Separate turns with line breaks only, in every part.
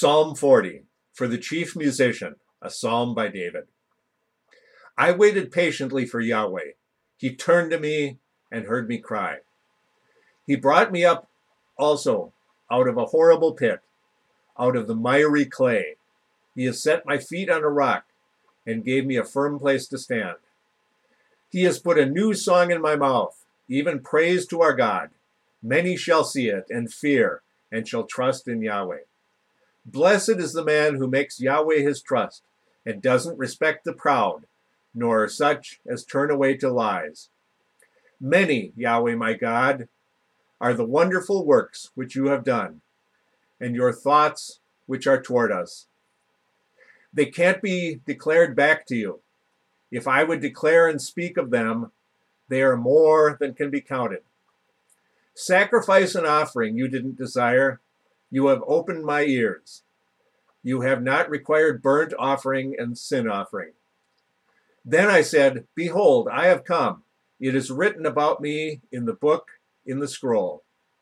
Psalm 40, for the chief musician, a psalm by David. I waited patiently for Yahweh. He turned to me and heard me cry. He brought me up also out of a horrible pit, out of the miry clay. He has set my feet on a rock and gave me a firm place to stand. He has put a new song in my mouth, even praise to our God. Many shall see it and fear and shall trust in Yahweh. Blessed is the man who makes Yahweh his trust and doesn't respect the proud, nor such as turn away to lies. Many, Yahweh my God, are the wonderful works which you have done, and your thoughts which are toward us. They can't be declared back to you. If I would declare and speak of them, they are more than can be counted. Sacrifice and offering you didn't desire. You have opened my ears. You have not required burnt offering and sin offering. Then I said, behold, I have come. It is written about me in the book, in the scroll.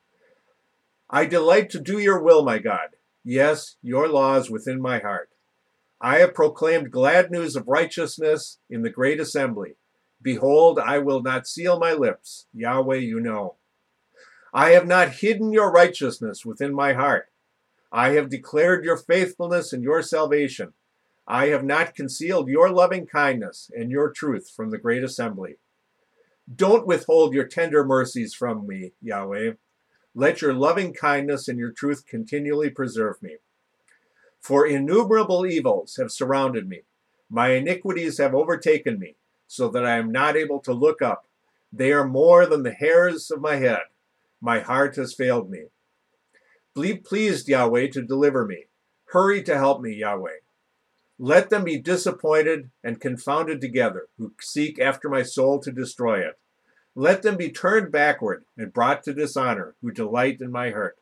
I delight to do your will, my God. Yes, your law is within my heart. I have proclaimed glad news of righteousness in the great assembly. Behold, I will not seal my lips. Yahweh, you know. I have not hidden your righteousness within my heart. I have declared your faithfulness and your salvation. I have not concealed your loving kindness and your truth from the great assembly. Don't withhold your tender mercies from me, Yahweh. Let your loving kindness and your truth continually preserve me. For innumerable evils have surrounded me. My iniquities have overtaken me, so that I am not able to look up. They are more than the hairs of my head. My heart has failed me. Be pleased, Yahweh, to deliver me. Hurry to help me, Yahweh. Let them be disappointed and confounded together, who seek after my soul to destroy it. Let them be turned backward and brought to dishonor, who delight in my hurt.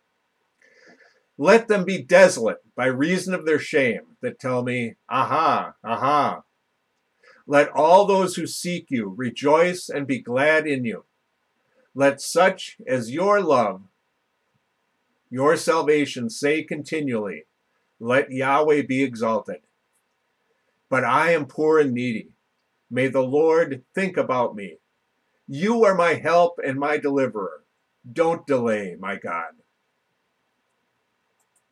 Let them be desolate by reason of their shame, that tell me, aha, aha. Let all those who seek you rejoice and be glad in you. Let such as your love, your salvation say continually, let Yahweh be exalted. But I am poor and needy. May the Lord think about me. You are my help and my deliverer. Don't delay, my God.